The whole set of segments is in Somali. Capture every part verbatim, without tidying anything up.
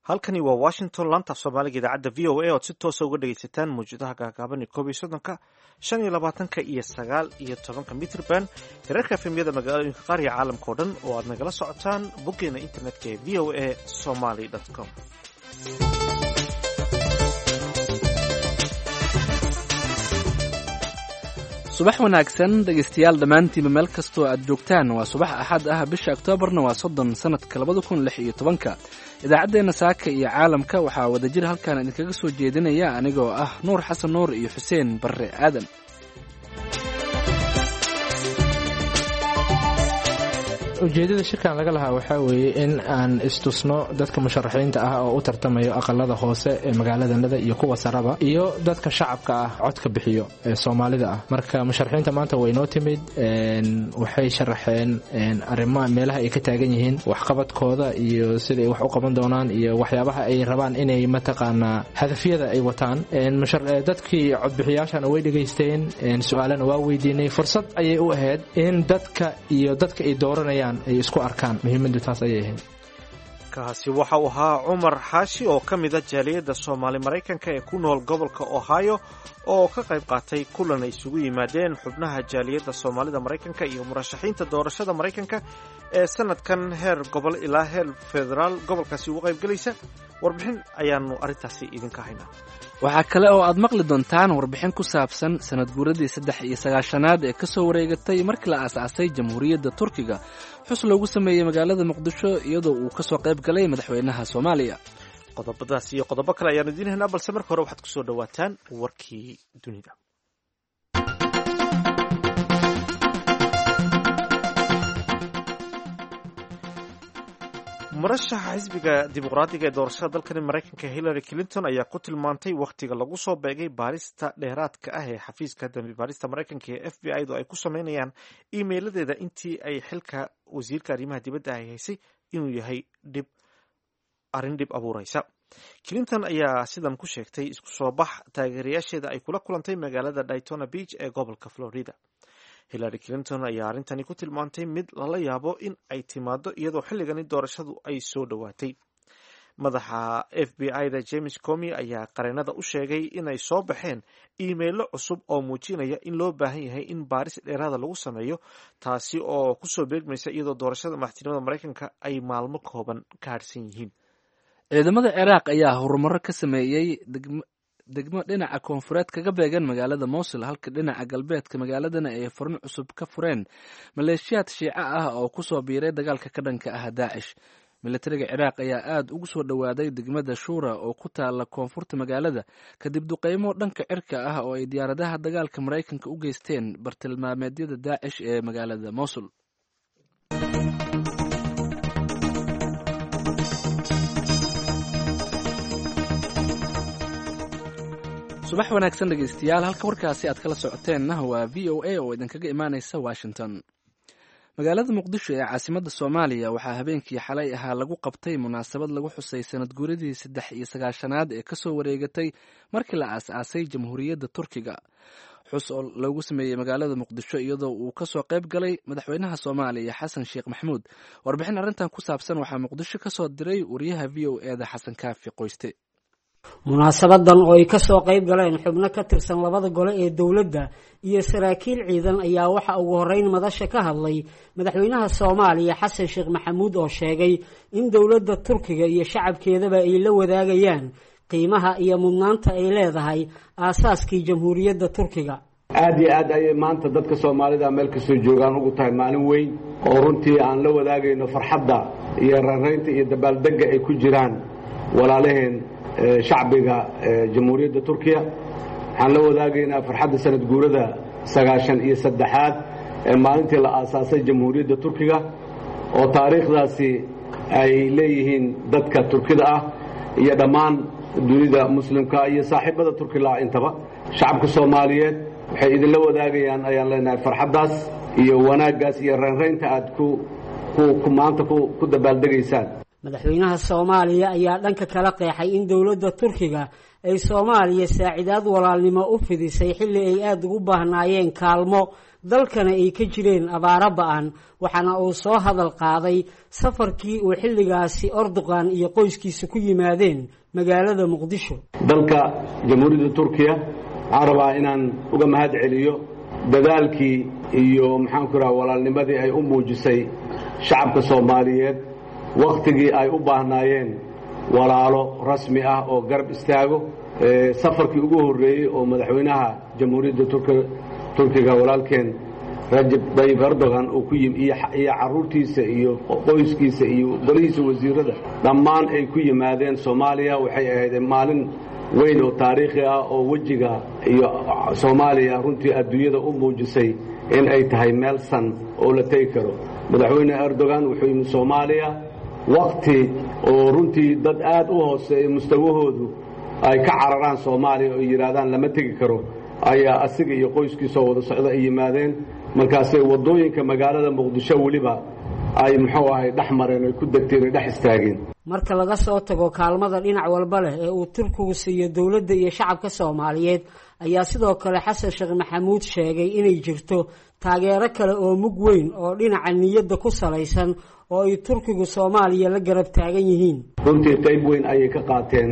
halkani waa washington laanta af soomaaliga idaacadda v o a ood si toosa uga dhegaysataan mawjadaha gaagaaban iyo koob iyo soddonka shan iyo labaatanka iyo sagaal iyo tobanka mitrban hirarka efemyada magaalooyinka qaar iyo caalamka o dhan oo aad nagala socotaan boggeena internetka ee v o a somaly com. subax wanaagsan dhegaystayaal dhammaantiinba meel kastoo aad joogtaan waa subax axad ah bisha oktoobarna waa soddon sanadka labada kun lix iyo tobanka idaacaddeenna saaka iyo caalamka waxaa wadajir halkan idinkaga soo jeedinaya anigoo ah nuur xasan nuur iyo xuseen barre aadan. ujeedada shirkan laga lahaa waxaa weeye in aan istusno dadka musharaxiinta ah oo u tartamayo aqalada hoose ee magaaladanada iyo kuwa saraba iyo dadka shacabka ah codka bixiyo ee soomaalida ah. marka musharaxiinta maanta way noo timid, waxay sharaxeen arrimaha meelaha ay ka taagan yihiin, waxqabadkooda iyo sida ay wax u qaban doonaan iyo waxyaabaha ay rabaan inay mataqaanaa hadafyada ay wataan. dadkii codbixiyaashana way dhegaysteen, su-aalana waa weydiinay. fursad ayay u ahayd in dadka iyo dadka ay dooranayaan ay isku arkaan. muhiimadu taas ayay ahayd. kaasi waxa uu ahaa cumar xaashi oo ka mid a jaaliyadda soomaali maraykanka ee ku nool gobolka ohio oo ka qayb qaatay kulan ay isugu yimaadeen xubnaha jaaliyadda soomaalida maraykanka iyo murashaxiinta doorashada maraykanka ee sanadkan heer gobol ilaa heer federaal gobolkaasi uga qayb gelaysa. warbixin ayaanu arrintaasi idinka haynaa. waxaa kale oo aad maqli doontaan warbixin ku saabsan sanad guuradii saddex iyo sagaashanaad ee ka soo wareegatay markii la aasaasay jamhuuriyadda turkiga, xus loogu sameeyey magaalada muqdisho iyadoo uu ka soo qayb galay madaxweynaha soomaaliya. qodobadaas iyo qodobo kale ayaanu idiin haynaa, balse marka hore waxaad ku soo dhowaataan warkii dunida. murashaxa xisbiga dimuqraadiga ee doorashada dalkani maraykanka hillary clinton ayaa ku tilmaantay wakhtiga lagu soo beegay baarista dheeraadka ah ee xafiiska dambi baarista maraykanka ee f b i du ay ku sameynayaan iimeyladeeda intii ay xilka wasiirka arrimaha dibadda ay haysay inuu yahay dhib arrin dhib abuureysa. clinton ayaa sidan ku sheegtay isku soo bax taageerayaasheeda ay kula kulantay magaalada daytona beach ee gobolka florida. hillary clinton ayaa arrintani ku tilmaantay mid lala yaabo in ay timaado iyadoo xilligani doorashadu ay soo dhowaatay. madaxa f b i da james comey ayaa qareenada u sheegay inay soo baxeen iimeilo cusub oo muujinaya in loo baahan yahay in baaris dheeraada lagu sameeyo, taasi oo kusoo beegmaysa iyadoo doorashada madaxtinimada maraykanka ay maalmo kooban ka harsan yihiin. ciidamada ciraaq ayaa horumaro ka sameeyey degmo dhinaca koonfureed kaga beegan magaalada mosul, halka dhinaca galbeedka magaaladana ay furno cusub ka fureen maleeshiyaad shiico ah oo kusoo biiray dagaalka ka dhanka ah daacish. militariga ciraaq ayaa aada ugu soo dhowaaday degmada shuura oo ku taala koonfurta magaalada kadib duqeymo dhanka cirka ah oo ay diyaaradaha dagaalka maraykanka u geysteen bartilmaameedyada daacish ee magaalada mosul. subax wanaagsan dhegaystayaal, halka warkaasi aad kala socoteenna waa v o a oo idinkaga imaaneysa washington. magaalada muqdisho ee caasimadda soomaaliya waxaa habeenkii xalay ahaa lagu qabtay munaasabad lagu xusay sanad guuradii saddex iyo sagaashanaad ee kasoo wareegatay markii la aas-aasay jamhuuriyadda turkiga, xus oo loogu sameeyey magaalada muqdisho iyadoo uu kasoo qayb galay madaxweynaha soomaaliya xasan sheekh maxamuud. warbixin arrintan ku saabsan waxaa muqdisho kasoo diray wariyaha v o eda xasan kaafi qoyste. munaasabadan oo ay ka soo qayb galeen xubno ka tirsan labada gole ee dowladda iyo saraakiil ciidan ayaa waxa ugu horreyn madasha ka hadlay madaxweynaha soomaaliya xasan sheekh maxamuud oo sheegay in dowladda turkiga iyo shacabkeedaba ay la wadaagayaan qiimaha iyo mudnaanta ay leedahay aasaaskii jamhuuriyadda turkiga. aad iyo aad ayay maanta dadka soomaalida meel kastoo joogaan ugu tahay maalin weyn oo runtii aan la wadaagayno farxadda iyo raraynta iyo dabaaldegga ay ku jiraan walaalaheen shacbiga jamhuuriyadda turkiya. waxaan la wadaagaynaa farxadda sanad guurada sagaashan iyo saddexaad ee maalintii la aasaasay jamhuuriyadda turkiga oo taariikhdaasi ay leeyihiin dadka turkida ah iyo dhammaan dunida muslimka iyo saaxiibada turkila intaba. shacabka soomaaliyeed waxay idinla wadaagayaan ayaan leenahay farxaddaas iyo wanaaggaas iyo raynraynta aad ku maanta ku dabaaldegaysaan. madaxweynaha soomaaliya ayaa dhanka kala qeexay in dowladda turkiga ay soomaaliya saacidaad walaalnimo u fidisay xilli ay aada ugu baahnaayeen kaalmo dalkana ay ka jireen abaaro ba-an waxaana uu soo hadal qaaday safarkii uu xilligaasi Erdogan iyo qoyskiisa ku yimaadeen magaalada Muqdisho. dalka jamhuuriyadda Turkiya waxaan rabaa inaan uga mahad celiyo dadaalkii iyo maxaan ku rahaa walaalnimadii ay u muujisay shacabka Soomaaliyeed waqtigii ay u baahnaayeen walaalo rasmi ah oo garab istaago safarkii ugu horeeyay oo madaxweynaha jamhuuriyadda Turkiga Turkiga walaalkeen Recep Tayyip Erdogan uu ku yimid iyo caruurtiisa iyo qoyskiisa iyo golihiisa wasiirada dhammaan ay ku yimaadeen Soomaaliya waxay ahayd maalin weyn oo taariikhi ah oo wajiga iyo Soomaaliya runtii adduunyada u muujisay in ay tahay meel san oo la tagi karo madaxweyne Erdogan wuxuu yimid Soomaaliya waqti oo runtii dad aad u hooseeya mustawahoodu ay ka cararaan Soomaaliya oo yiraahdaan lama tagi karo ayaa asiga iyo qoyskiisa wada socda ay yimaadeen markaasay wadooyinka magaalada Muqdisho waliba ay muxuu ahay dhaxmareen ay ku degteen dhex istaageen marka laga soo tago kaalmada dhinac walba leh ee uu Turkigu siiyo dawladda iyo shacabka Soomaaliyeed ayaa sidoo kale Xasan Sheekh Maxamuud sheegay inay jirto taageero kale oo mug weyn oo dhinaca niyadda ku salaysan oo ay Turkigu Soomaaliya la garab taagan yihiin runtii qayb weyn ayay ka qaateen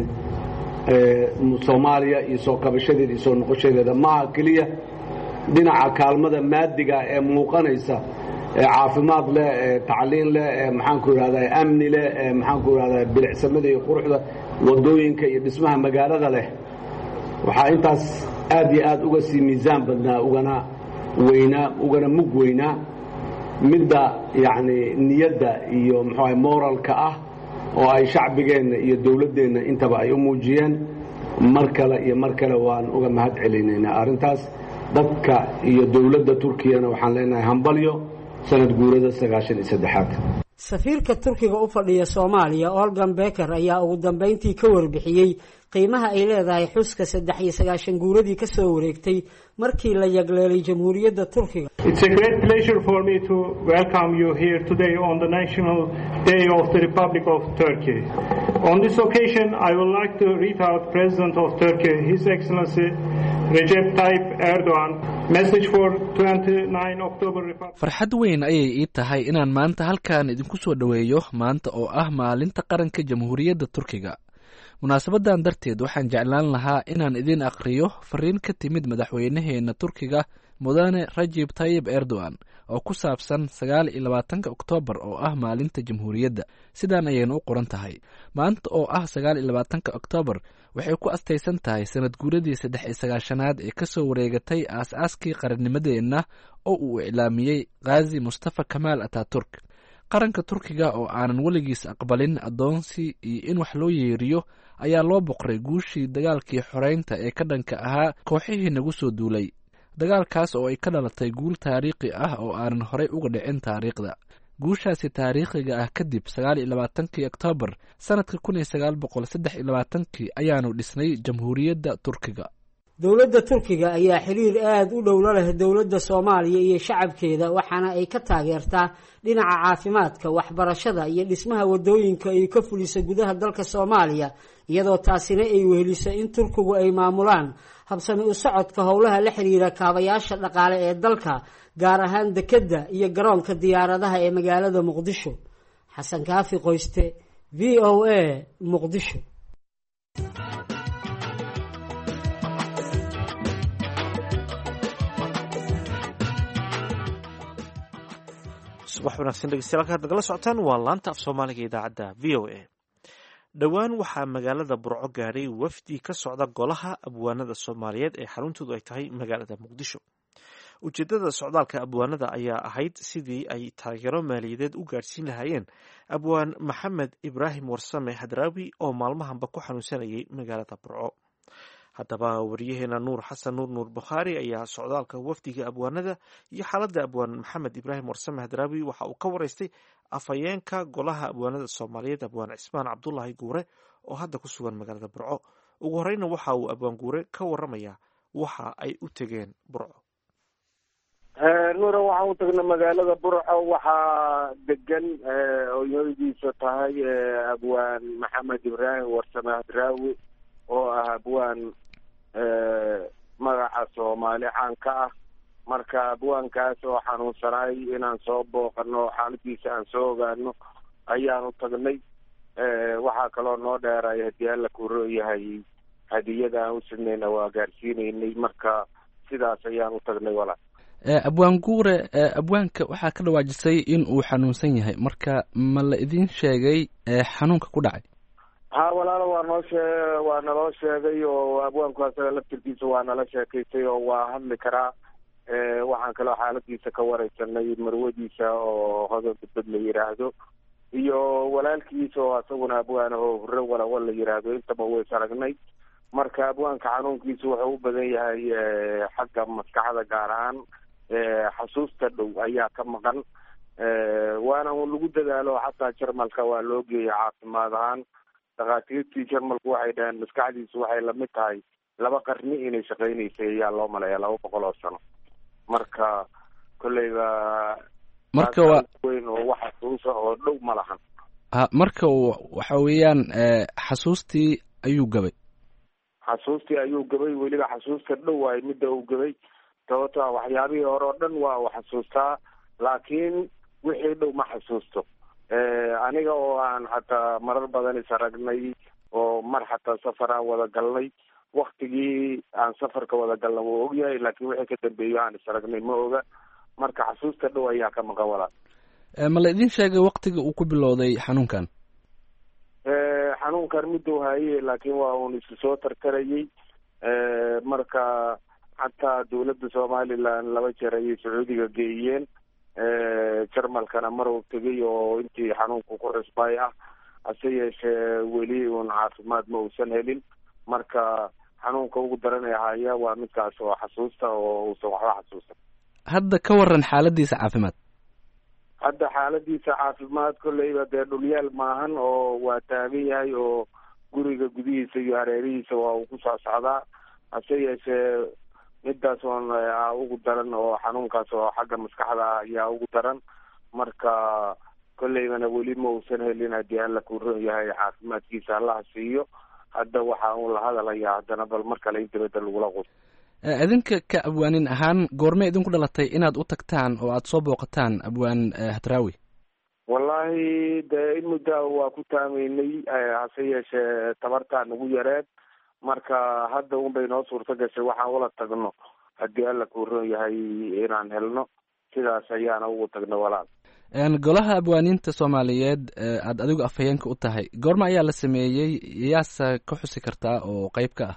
Soomaaliya iyo soo kabashadeeda iyo soo noqoshadeeda ma kaliya dhinaca kaalmada maadiga ee muuqanaysa ee caafimaad leh ee tacliin leh ee maxaan ku yiraahdaa amni leh ee maxaan ku yiraahdaa bilicsamada iyo quruxda wadooyinka iyo dhismaha magaalada leh waxa intaas aad iyo aad uga sii miisaan badnaa ugana weynaa ugana mug weynaa midda yaani niyadda iyo maxay moralka ah oo ay shacbigeena iyo dawladdeena intaba ay u muujiyeen mar kale iyo mar kale waan uga mahad celinaynaa arintaas dadka iyo dawladda Turkiyana waxaan leenahay hambalyo sanad guurada sagaashan iyo saddex. safiirka Turkiga u fadhiya Soomaaliya Olgan Becker ayaa ugu dambeyntii ka warbixiyay qiimaha ay leedahay xuska saddex iyo sagaashan guuradii ka soo wareegtay markii la yagleelay jamhuuriyadda Turkiga. It's a great pleasure for me to welcome you here today on the National Day of the Republic of Turkey. On this occasion, I would like to read out President of Turkey, His Excellency Recep Tayyip Erdogan, message for twenty-ninth October Republic. farxad weyn ayay ii tahay inaan maanta halkaan idinku soo dhaweeyo maanta oo ah maalinta qaranka jamhuuriyadda Turkiga. munaasabadan darteed waxaan jeclaan lahaa inaan idin aqriyo fariin ka timid madaxweynaheena Turkiga mudane Recep Tayyip Erdogan oo ku saabsan sagaal iyo labaatanka Oktoobar oo ah maalinta jamhuuriyadda. sidaan ayayna u qoran tahay maanta oo ah sagaal iyo labaatanka Oktoobar waxay ku astaysan tahay sanad guuradii saddex iyo sagaashanaad ee ka soo wareegatay aas-aaskii qarannimadeena oo uu iclaamiyay Gazi Mustafa Kemal Atatürk. qaranka Turkiga oo aanan weligiis aqbalin adoonsi iyo in wax loo yeeriyo ayaa loo boqray guushii dagaalkii xoreynta ee ka dhanka ahaa kooxihii nagu soo duulay. dagaalkaas oo ay ka dhalatay guul taariikhi ah oo aanan horey uga dhicin taariikhda. guushaasi taariikhiga ah kadib sagaal iyo labaatankii Oktoobar sanadka kun iyo sagaal boqol saddex iyo labaatankii ayaanu dhisnay jamhuuriyadda Turkiga. dawladda Turkiga ayaa xiriir aad u dhow la leh dawladda Soomaaliya iyo shacabkeeda waxaana ay ka taageertaa dhinaca caafimaadka, waxbarashada iyo dhismaha wadooyinka ay ka fulisay gudaha dalka Soomaaliya iyadoo taasina ay weheliso in Turkigu ay maamulaan habsami u socodka howlaha la xiriira kaabayaasha dhaqaale ee dalka gaar ahaan dekedda iyo garoonka diyaaradaha ee magaalada Muqdisho. Xasan Kaafi Qoyste, V O A, Muqdisho. subax wanaagsan dhegeystayaal halkaad nagala socotaan waa laanta af Soomaaliga idaacadda V O A. dhowaan waxaa magaalada Burco gaadhay wafdi ka socda golaha abwaanada Soomaaliyeed ee xaruntoodu ay tahay magaalada Muqdisho. ujeedada socdaalka abwaanada ayaa ahayd sidii ay taageero maaliyadeed u gaadhsiin lahaayeen abwaan Maxamed Ibraahim Warsame Hadraawi oo maalmahanba ku xanuunsanayay magaalada Burco. haddaba wariyaheena Nuur Xasan Nuur Nuur Bukhaari ayaa socdaalka wafdiga abwaanada iyo xaaladda abwaan Maxamed Ibraahim Warsame Hadraawi waxa uu ka waraystay afhayeenka golaha abwaanada Soomaaliyeed abwaan Cismaan Cabdullaahi Guure oo hadda ku sugan magaalada Burco. ugu horeyna waxa uu abwaan Guure ka waramayaa waxa ay u tegeen Burco. nuura waxaan u tagnay magaalada Burco waxaa degan hooyadiisa tahay abwaan Maxamed Ibraahim Warsame Hadraawi oo ah abwaan magaca soomaali caan ka ah. marka abwaankaas oo xanuunsanaay inaan soo booqano xaaladiisa aan soo ogaano ayaan u tagnay. waxaa kaloo noo dheeray haddii alla kuu yahay hadiyada aan u sidnayna waa gaarsiinaynay. marka sidaas ayaan u tagnay walaal. abwaan guure, abwaanka waxaa ka dhawaajisay in uu xanuunsan yahay, marka ma la idin sheegay xanuunka ku dhacay? ha walaalo waa noo shee waa naloo sheegay oo abwaanku asaga laftirkiisa waa nala sheekaystay oo waa hadli karaa. waxaan kaloo xaaladiisa ka wareysanay marwadiisa oo hodan dibad la yidhaahdo iyo walaalkiisa oo asaguna abwaana oo hurre walawa la yidhaahdo. intaba ways aragnay. marka abwaanka xanuunkiisa wuxuu u badan yahay xagga maskaxda, gaar ahaan xasuusta dhow ayaa ka maqan. waana un lagu dadaalo, xataa jarmalka waa loo geeyay caafimaad ahaan. dhakhaatiirtii jarmalku waxay dhaheen maskaxdiisu waxay lamid tahay laba qarni inay shaqaynaysay ayaa loo maleeya, laba boqol oo sano. marka kolleyba marka waa weyn oo wax xasuusa oo dhow ma lahan. ha marka waxa weeyaan xasuustii ayuu gabay. xasuustii ayuu gabay, weliba xasuusta dhow waay midda uu gabay. sababto ah waxyaabihii hore oo dhan waa u xasuustaa, laakiin wixii dhow ma xasuusto. aniga oo aan xataa marar badan is aragnay oo mar xataa safar aan wada galnay, waktigii aan safarka wada galna wuu ogyahay, laakiin wixii ka dambeeyo aan is aragnay ma oga. marka xasuusta dhow ayaa ka maqan walaal. ma la idin sheegay waktiga uu ku bilowday xanuunkan? xanuunkan miduu haye, laakiin waa uun isu soo tartarayay. marka xataa dawladda somaliland laba jeer ayay sacuudiga geeyeen. jarmalkana mar uu tegay oo intii xanuunku ku cusbay ah. hase yeeshee weli uun caafimaad ma uusan helin. marka xanuunka ugu daranaya haya waa midkaas oo xasuusta oo uusan waxba xasuusan. hadda ka waran xaaladiisa caafimaad? hadda xaaladiisa caafimaad kolleyba dee dhulyaal maahan oo waa taagan yahay oo guriga gudihiisa iyo hareerihiisa waa uu ku soo socdaa. hase yeeshee midaas oon ugu daran oo xanuunkaas oo xagga maskaxda ayaa ugu daran. marka kolleybana weli ma uusan helin haddii alla kuu ron yahay caafimaadkiisa allaha siiyo. hadda waxa uu la hadalayaa haddana bal mar kale in dibadda lagula qus. idinka ka abwaanin ahaan goorme idinku dhalatay inaad u tagtaan oo aada soo booqataan abwaan hadraawi? wallahi dee in muddaa waa ku taamaynay, hase yeeshee tabartaa nagu yareed. marka hadda un bay noo suurto gashay waxaan ula tagno haddii alla kuu ron yahay inaan helno. sidaas ayaana ugu tagno walaal. golaha abwaaniinta soomaaliyeed aada adigu afhayeenka u tahay, goorma ayaa la sameeyey? yaasa ka xusi kartaa oo qeyb ka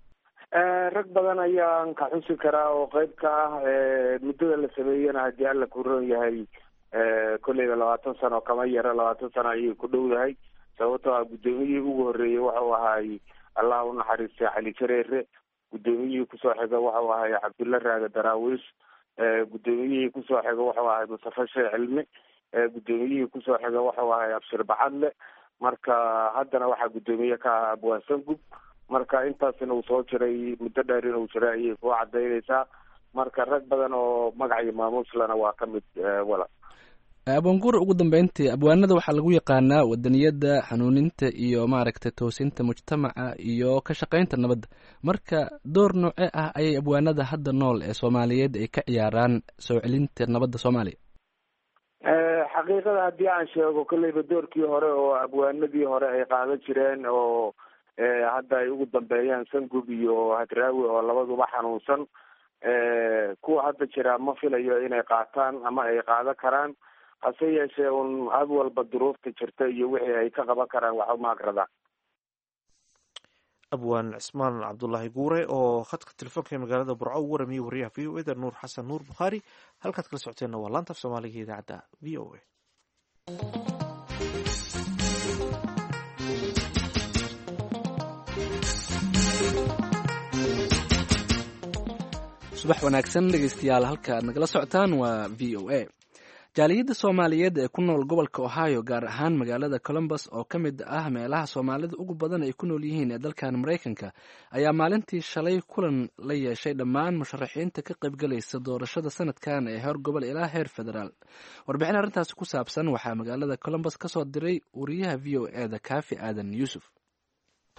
ah? rag badan ayaan ka xusi karaa oo qeyb ka ah. muddada la sameeyena haddii alla kuu ron yahay kolleyba labaatan sano kama yara, labaatan sano ayay ku dhow yahay. sababtoo ah guddoomiyihii ugu horreeyey wuxuu ahaay allah unaxariistay cali jareere. guddoomiyihii kusoo xiga wuxuu ahay cabdulla raaga daraawiish. guddoomiyihii kusoo xiga wuxuu ahay mustafa sheekh cilmi. guddoomiyihii kusoo xiga wuxuu ahay abshir bacadle. marka haddana waxaa guddoomiye ka ah abwaan sangub. marka intaasina uu soo jiray muddo dheer inuu jiray ayay ku cadaynaysaa. marka rag badan oo magac iyo maamuuslana waa ka mid wala. abwaanguur, ugu dambeyntii abwaanada waxaa lagu yaqaanaa wadaniyadda, xanuuninta iyo maaragtay toosinta mujtamaca iyo ka shaqaynta nabadda. marka door noocee ah ayay abwaanada hadda nool ee soomaaliyeed ay ka ciyaaraan soo celinta nabadda soomaaliya? xaqiiqada haddii aan sheego kolleyba doorkii hore oo abwaanadii hore ay qaadan jireen oo hadda ay ugu dambeeyaan sangub iyo hadraawi oo labaduba xanuunsan. kuwa hadda jira ma filayo inay qaataan ama ay qaadan karaan. hase yeeshee un had walba duruufta jirta iyo wixii ay ka qaban karaan wax uma agradaan. abwaan cismaan cabdullaahi guure oo khadka telefoonka ee magaalada burco u waramiyey wariyaha v o e da nuur xasan nuur bukhaari. halkaad kala socoteenna waa laanta af soomaaliga idaacadda v o e. subax wanaagsan dhegeystayaal, halka aad nagala socotaan waa v o a. jaaliyadda soomaaliyeed ee ku nool gobolka ohio, gaar ahaan magaalada columbus oo ka mid ah meelaha soomaalida ugu badan ay ku nool yihiin ee dalkan maraykanka, ayaa maalintii shalay kulan la yeeshay dhammaan musharaxiinta ka qaybgalaysa doorashada sanadkan ee heer gobol ilaa heer federaal. warbixin arrintaasi ku saabsan waxaa magaalada columbus ka soo diray wariyaha v o e da kaafi aadan yuusuf.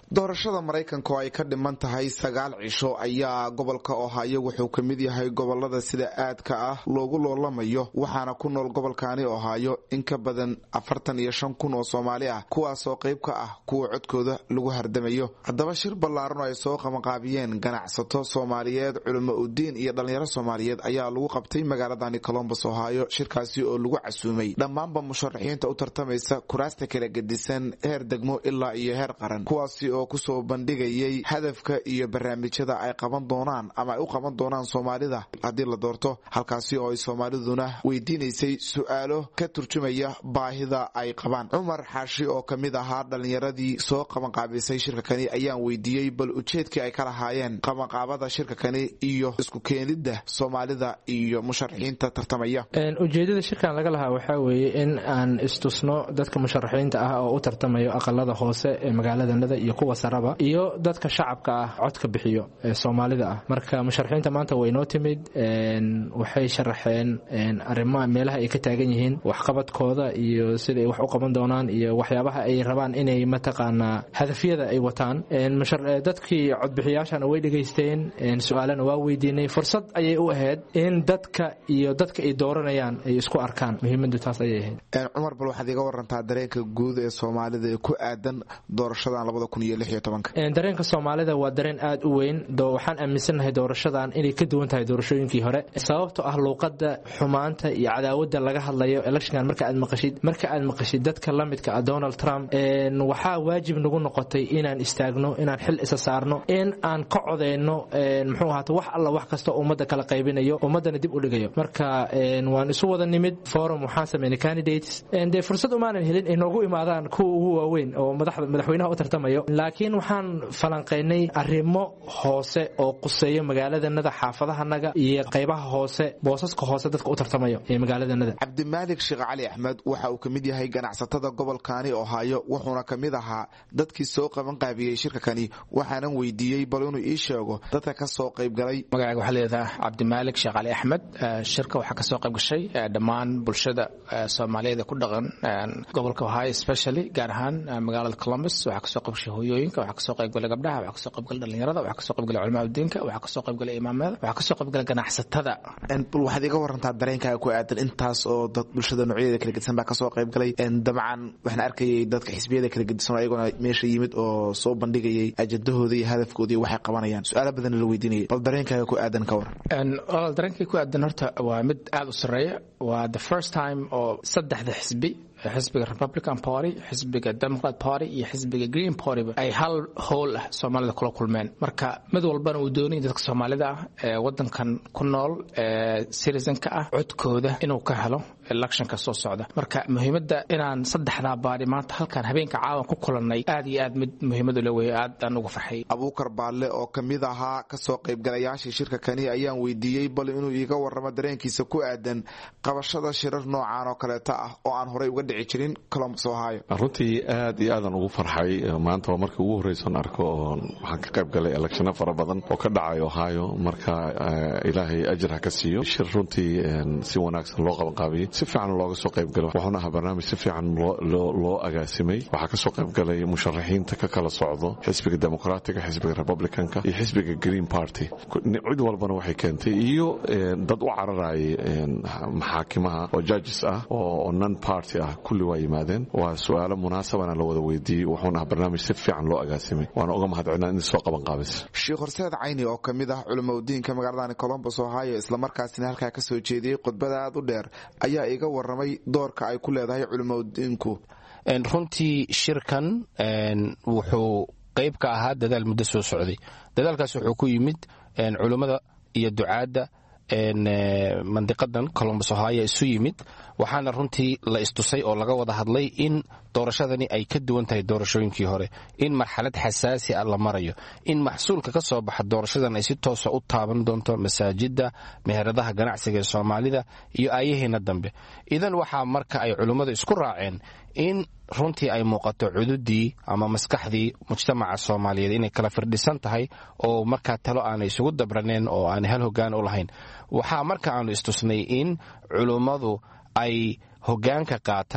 doorashada Mareykanka oo ay ka dhiman tahay sagaal cisho ayaa gobolka Ohio wuxuu ka mid yahay gobolada sida aadka ah loogu loolamayo waxaana ku nool gobolkaani Ohio in ka badan afartan iyo shan kun oo Soomaali ah kuwaas oo qayb ka ah kuwa codkooda lagu hardamayo. Haddaba shir ballaaran ay soo qabanqaabiyeen ganacsato Soomaaliyeed, culimo u diin iyo dhalinyaro Soomaaliyeed ayaa lagu qabtay magaalada Columbus, Ohio. Shirkaasi oo lagu casuumay dhammaanba musharaxiinta u tartamaysa kuraasta kala gedisan heer degmo ilaa iyo heer qaran, kuwaasi oo ku soo bandhigayay hadafka iyo barnaamijyada ay qaban doonaan ama ay u qaban doonaan Soomaalida haddii la doorto, halkaasi oo ay Soomaaliduna weydiinaysay su'aalo ka turjumaya baahida ay qabaan. Cumar Xaashi oo kamid ahaa dhalinyaradii soo qabanqaabisay shirkani ayaan weydiiyey bal ujeedkii ay ka lahaayeen qabanqaabada shirkani iyo isku keenida Soomaalida iyo musharaxiinta tartamaya. ujeedada shirkan laga lahaa waxa weeye in aan istusno dadka musharaxiinta ah oo u tartamayo aqalada hoose ee magaalada iyo kuwa saraba iyo dadka shacabka ah codka bixiyo ee Soomaalida ah. Marka musharaxiinta maanta way noo timid een waxay sharaxeen een arrimaha meelaha ay ka taagan yihiin, waxqabadkooda iyo sida ay wax u qaban doonaan iyo waxyaabaha ay rabaan inay mataqaana hadafyada ay wataan. een dadkii codbixiyaashana way dhageysteen, een su'aalana waa weydiinay. Fursad ayay u ahayd in dadka iyo dadka ay dooranayaan ay isku arkaan. Muhiimadu taas ayay ahayd. een Cumar, bal waxaad iga warantaa dareenka guud ee Soomaalida ee ku aadan doorashadan labada kun iyo lix iyo toban. een dareenka Soomaalida waa dareen aad u weyn. doo waxaan aaminsanahay doorashadan inay ka duwan tahay doorashooyinkii hore sababtoo ah luuqadda xumaanta iyo cadaawadda laga hadlayo electionkan marka aad maqashid marka aad maqashid dadka la midka ah Donald Trump. een waxaa waajib nagu noqotay inaan istaagno, inaan xil isa saarno, in aan ka codeyno een muxuu ahaata wax alla wax kasta ummadda kala qaybinayo, ummadana dib u dhigayo. marka een waan isu wada nimid forum waxaan sameynay candidates een de fursad uma aanan helin ay noogu imaadaan kuwa ugu waaweyn oo madaxda madaxweynaha u tartamayo, laakiin waxaan falanqeynay arrimo hoose oo quseeyo magaaladanada, xaafadahanaga iyo qaybaha hoose, boosaska hoose dadka u tartamayo ee magaaladanada. Cabdimaalik Sheekh Cali Axmed waxa uu kamid yahay ganacsatada gobolkaani Ohio, wuxuuna kamid ahaa dadkii soo qaban qaabiyay shirkani. waxaanan weydiiyey bal inuu ii sheego dadka ka soo qayb galay. magacayga waxa leedahay Cabdimaalik Sheekh Cali Axmed. shirka waxa ka soo qayb gashay dhammaan bulshada Soomaaliyeed ku dhaqan gobolka Ohio, especially gaar ahaan magaalada Columbus. waxa ka soo qayb gashay hooyooyinka, waxa ka soo qayb galay gabdhaha, waxa ka soo qayb galay dhalinyarada, waxa ka soo qayb galay culimada diinka, waxa ka soo qayb galay imaamada, waxa ka soo qayb galay ganacsatada. een bal waxaad iga warantaa dareenkaaga ku aadan intaas oo dad bulshada noocyada kala gedsan baa ka soo qayb galay. een dabcan waxaan arkayay dadka xisbiyada kala gedsan ayagoo meesha yimid oo soo bandhigayay ajadahooda iyo hadafkooda iyo waxay qabanayaan. su'aalo badan la weydiinayay, bal dareenkaaga ku aadan ka waran. een walaal dareenkayga ku aadan horta waa mid aad u sareeya. waa the first time oo saddexda xisbi, xisbiga Republican Party, xisbiga Democrat Party iyo xisbiga Green Party ay hal hool ah Soomaalida kula kulmeen. marka mid walbana uu doonay dadka Soomaalida ah ee wadankan ku nool ee citizen-ka ah codkooda inuu ka helo election-ka soo socda. marka muhiimadda inaan saddexda baari maanta halkan habeenka caawan ku kulannay aad iyo aad mid muhiimad u leh way aad aan ugu farxay. Abuukar Baalle oo kamid ahaa ka soo qayb galayaashii shirka kani ayaan weydiiyey bal inuu iiga warramo dareenkiisa ku aadan qabashada shirar noocan oo kaleeta ah oo aan horey uga dhici jirin Columbus, Ohio. runtii aad iyo aadan ugu farxay. maanta waa markii ugu horeysan arko oo waxaan ka qayb galay election fara badan oo ka dhacay Ohio. marka ilaahay ajir ha ka siiyo. shir runtii si wanaagsan loo qaban qaabiyay, si fiican looga soo qayb galo. wuxuuna ahaa barnaamij si fiican loo loo agaasimay. waxaa ka soo qayb galay musharaxiinta ka kala socdo xisbiga Democratic, xisbiga Republicanka iyo xisbiga Green Party. cid walbana waxay keentay iyo dad u cararayay maxaakimaha oo judges ah oo non party ah kulli waa yimaadeen. waa su'aalo munaasabana la wada weydiiyey. wuxuuna ahaa barnaamij si fiican loo agaasimay. waana uga mahadcelinaa in soo qaban qaabis. Sheekh Horseed Cayni oo kamid ah culimo diinka magaalada Columbus, Ohio, isla markaasina halka ka soo jeediyay khudbada aad u dheer ayaa iga warramay doorka ay ku leedahay culimo diinku. een runtii shirkan een wuxuu qayb ka ahaa dadaal muddo soo socday. dadaalkaas wuxuu ku yimid een culimada iyo ducaadda een mandiqadan Columbus, Ohio isu yimid. waxaana runtii la istusay oo laga wada hadlay in doorashadani ay ka duwan tahay doorashooyinkii hore, in marxalad xasaasi ah la marayo, in maxsuulka ka soo baxa doorashadan ay si toosa u taaban doonto masaajida, meheradaha ganacsiga ee Soomaalida iyo aayaheena dambe. idan waxaa marka ay culimmadu isku raaceen in runtii ay muuqato cududii ama maskaxdii mujtamaca Soomaaliyeed inay kala firdhisan tahay oo markaa talo aanay isugu dabraneen oo aan hal hoggaan u lahayn. waxaa marka aanu istusnay in culimmadu ay hoggaanka qaataan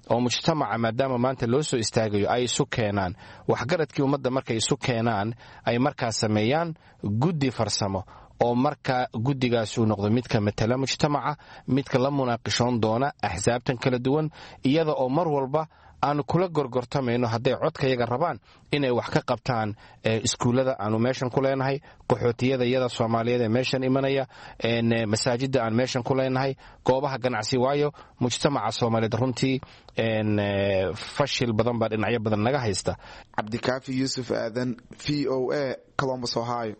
oo mujtamaca maadaama maanta loo soo istaagayo ay isu keenaan waxgaradkii ummadda markay isu keenaan ay markaa sameeyaan guddi farsamo oo marka guddigaasuu noqdo midka matala mujtamaca midka la munaaqishoon doona axsaabtan kala duwan iyada oo mar walba aanu kula gorgortamayno hadday codkayaga rabaan inay wax ka qabtaan iskuullada aanu meeshan ku leenahay qaxootiyada iyada soomaaliyeed ee meeshan imanaya masaajidda aan meeshan ku leenahay goobaha ganacsi waayo mujtamaca soomaaliyeed runtii fashil badan baa dhinacyo badan naga haysta. cabdikaafi yuusuf aadan v o a Columbus, Ohio.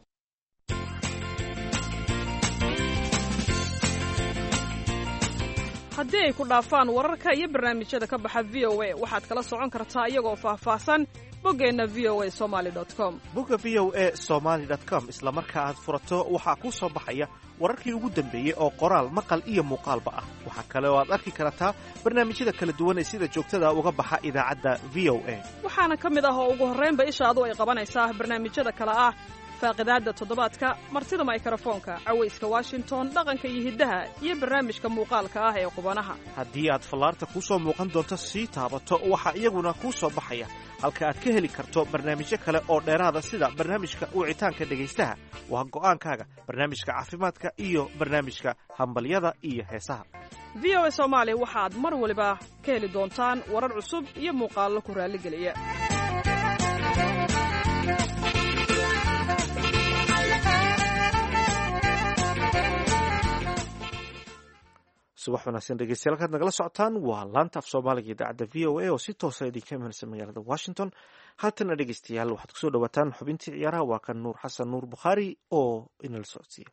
haddii ay ku dhaafaan wararka iyo barnaamijyada ka baxa v o a waxaad kala socon kartaa iyagoo faahfaahsan boggeenna v o a somaali com. bogga v o a somaali com isla marka aad furato waxaa kuu soo baxaya wararkii ugu dambeeyey oo qoraal maqal iyo muuqaalba ah. waxaa kale oo aad arki kartaa barnaamijyada kala duwan ee sida joogtada uga baxa idaacadda v o a. waxaana ka mid ah oo ugu horraynba ishaadu ay qabanaysaa barnaamijyada kale ah faaqidaadda toddobaadka, martida mikrofoonka, cawayska washington, dhaqanka iyo hiddaha, iyo barnaamijka muuqaalka ah ee qubanaha. haddii aad fallaarta kuu soo muuqan doonto sii taabato waxaa iyaguna kuu soo baxaya halka aad ka heli karto barnaamijyo kale oo dheeraada sida barnaamijka wicitaanka dhegaystaha waa go'aankaaga, barnaamijka caafimaadka iyo barnaamijka hambalyada iyo heesaha. v o a soomaali waxaad mar waliba ka heli doontaan warar cusub iyo muuqaallo ku raalligeliya. subax wanaagsan dhegeystayaal halkaad nagala socotaan waa laanta af soomaaliga idaacadda v o a oo si toosa idinka imanaysa magaalada washington. haatana dhegeystayaal waxaad kusoo dhawaataan xubintii ciyaaraha waa kan nuur xasan nuur bukhaari oo inala socodsiiya.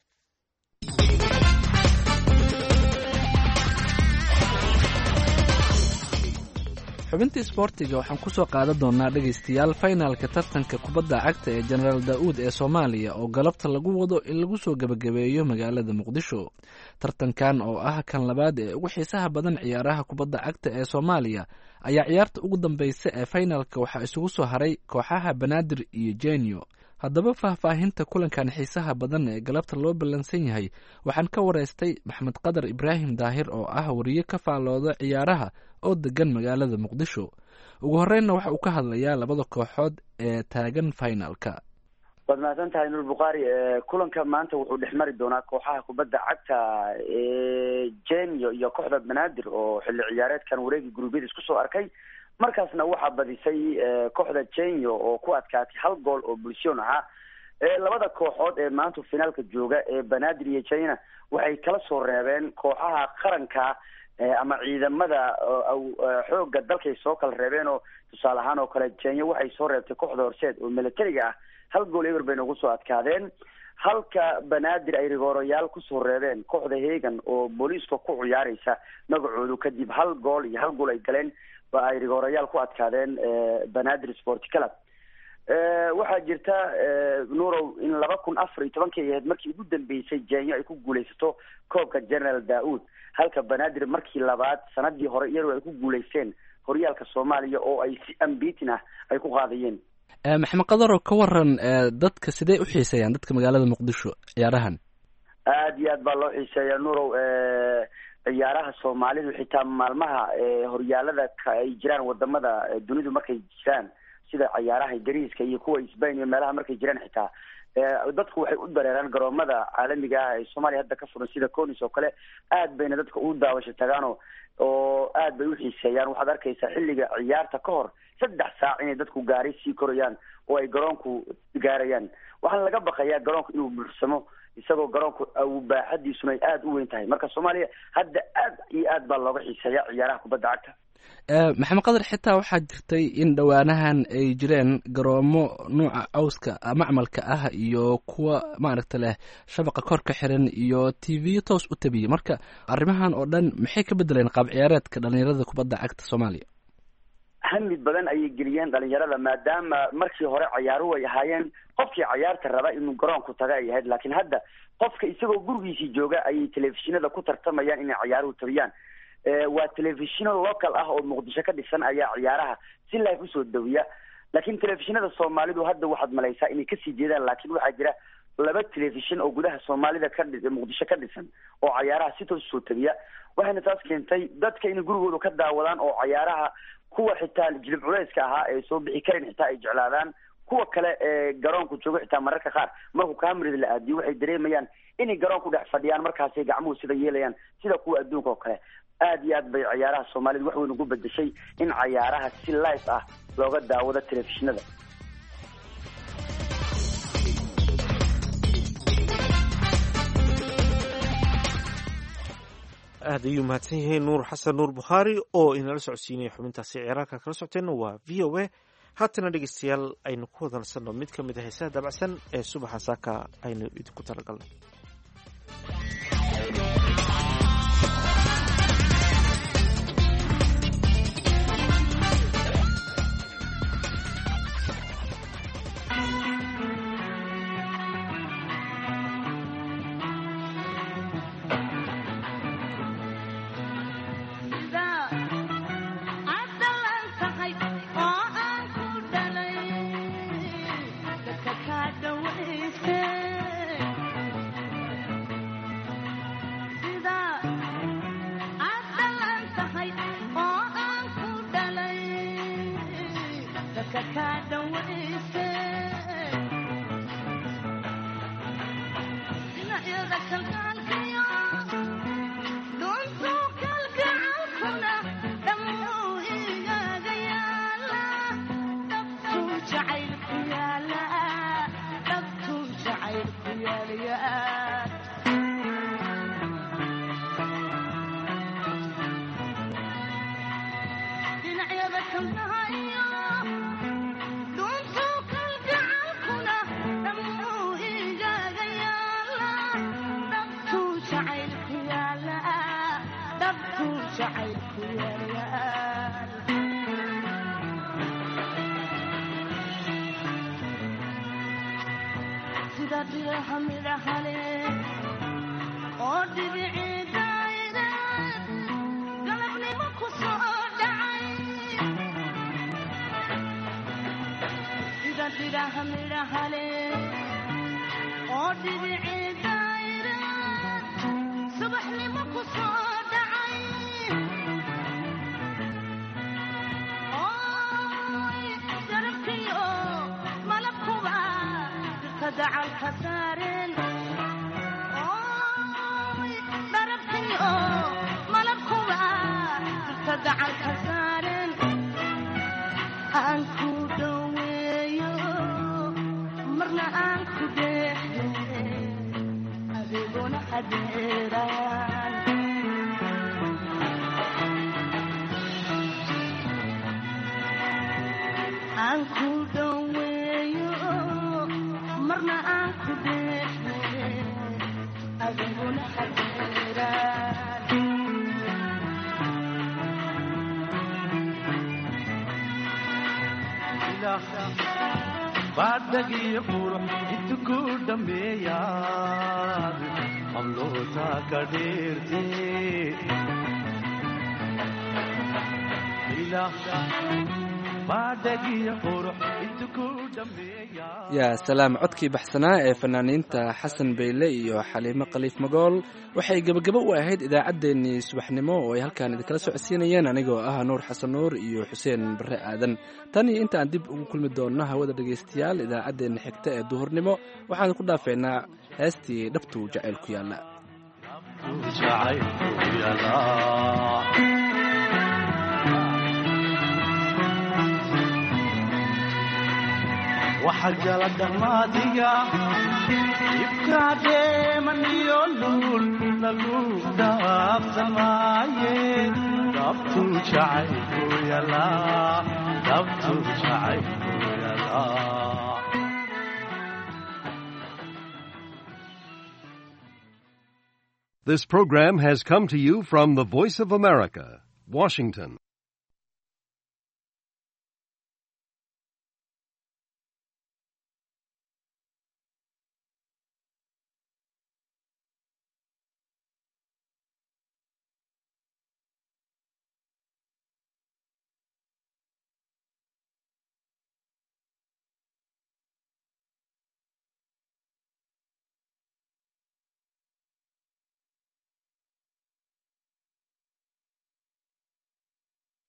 xubintii isboortiga waxaan ku soo qaadan doonaa dhegaystayaal faynaalka tartanka kubadda cagta ee jenaraal daa'uud ee soomaaliya oo galabta lagu wado in lagu soo gebagabeeyo magaalada muqdisho. tartankan oo ah kan labaad ee ugu xiisaha badan ciyaaraha kubadda cagta ee soomaaliya ayaa ciyaarta ugu dambaysa ee faynaalka waxaa isugu soo haray kooxaha banaadir iyo jenyo. haddaba faahfaahinta kulankan xiisaha badan ee galabta loo ballansan yahay waxaan ka waraystay maxamed qadar ibraahim daahir oo ah wariye ka faallooda ciyaaraha oo degan magaalada muqdisho. ugu horreynna waxa uu ka hadlayaa labada kooxood ee taagan finalka. waad mahadsan tahay nuur bukhaari. kulanka maanta wuxuu dhex mari doonaa kooxaha kubadda cagta ee jenyo iyo kooxda banaadir oo xilli ciyaareedkan wareegii guruubyada isku soo arkay. markaasna waxaa badisay kooxda jenyo oo ku adkaatay hal gool oo bulshoon ahaa. labada kooxood ee maanta finaalka jooga ee banaadir iyo jena waxay kala soo reebeen kooxaha qaranka ama ciidamada xooga dalkay soo kala reebeen oo tusaale ahaan oo kale jenyo waxay soo reebtay kooxda horseed oo militariga ah hal gool eber bay noogu soo adkaadeen, halka banaadir ay rigoorayaal kusoo reebeen kooxda heegan oo booliiska ku ciyaareysa magacoodu kadib hal gool iyo hal gool ay galeen ba ay rigoorayaal ku adkaadeen banaadir sport club. waxaa jirta nuurow in laba kun afar iyo tobankii ahayd markii ugu dambeysay jenyo ay ku guuleysato koobka generaal daa'uud, halka banaadir markii labaad sanadii hore iyadoo ay ku guuleysteen horyaalka soomaaliya oo ay si ambitin ah ay ku qaadayeen. maxamed qadaro ka waran dadka sidee u xiiseeyaan dadka magaalada muqdisho ciyaarahan? aada iyo aad baa loo xiiseeyaa nuurow. ciyaaraha soomaalidu xitaa maalmaha horyaalada ay jiraan wadamada dunidu markay jiraan sida ciyaaraha ingiriiska iyo kuwa Spain iyo meelaha markay jiraan xitaa dadku waxay u dareeraan garoomada caalamiga ah ee Soomaaliya hadda ka furan sida Konis oo kale. aad bayna dadka u daawasho tagaano oo aad bay u xiiseeyaan. waxaad arkaysaa xilliga ciyaarta ka hor saddex saac inay dadku gaari sii korayaan oo ay garoonku gaarayaan. waxaan laga baqayaa garoonku inuu buuxsamo isagoo garoonku baaxadiisuna ay aada u weyn tahay. marka Soomaaliya hadda aad iyo aad baa looga xiiseeyaa ciyaaraha kubadda cagta. maxamed qadar xitaa waxaa jirtay in dhowaanahan ay jireen garoomo nuuca cawska macmalka ah iyo kuwa maaragta leh shabaqa kor ka xiran iyo t v toos u tabiyey. marka arrimahan oo dhan maxay ka bedeleen qaab ciyaareedka dhalinyarada kubadda cagta Soomaaliya? hamid badan ayay geliyeen dhalinyarada maadaama markii hore ciyaaruhu ay ahaayeen qofkii ciyaarta raba inuu garoonku taga ay ahayd, laakiin hadda qofka isagoo gurigiisii jooga ayay telefishinada ku tartamayaan inay ciyaaruhu tabiyaan. waa telefishino local ah oo muqdisho ka dhisan ayaa ciyaaraha si live usoo dawiya, laakiin telefishinada soomaalidu hadda waxaad malaysaa inay kasii jeedaan. laakiin waxaa jira laba telefishin oo gudaha soomaalida ka muqdisho ka dhisan oo ciyaaraha si toos usoo tabiya. waxayna taas keentay dadka inay gurigooda ka daawadaan oo cayaaraha kuwa xitaa jilib culeyska ahaa ee soo bixi karin xitaa ay jeclaadaan, kuwa kale ee garoonku joogo xitaa mararka qaar markuu kamerada la aadiyo waxay dareemayaan inay garoonku dhex fadhiyaan, markaasay gacmuhu sida yeelayaan sida kuwa adduunka oo kale. aad iyo aad bay cayaaraha soomaalida wax weyn ugu bedeshay in cayaaraha si live ah looga daawado telefishinada. aad ayuu mahadsan yahay nuur xasan nuur bukhaari oo inala socodsiinaya xubintaasi ciyaaraha kala socoteen waa v o a. haatana dhegeystayaal aynu ku wadansanno mid ka mid ah heesaha dabacsan ee subaxa saaka aynu idinku talagalnay. yaa salaam, codkii baxsanaa ee fanaaniinta xasan beyle iyo xaliimo khaliif magool waxay gebagabo u ahayd idaacaddeenii subaxnimo oo ay halkaan idinkala socodsiinayeen anigoo ah nuur xasan nuur iyo xuseen barre aadan. tan iyo intaan dib ugu kulmi doonno hawada dhegaystayaal idaacaddeenna xigta ee duhurnimo waxaan ku dhaafeynaa heestii dhabtuu jacayl ku yaalla. وحجل دماديا يبكى من يولول لقول داب سمايه دبتو شعيكو يلا دبتو شعيكو يلا. This program has come to you from the Voice of America, Washington.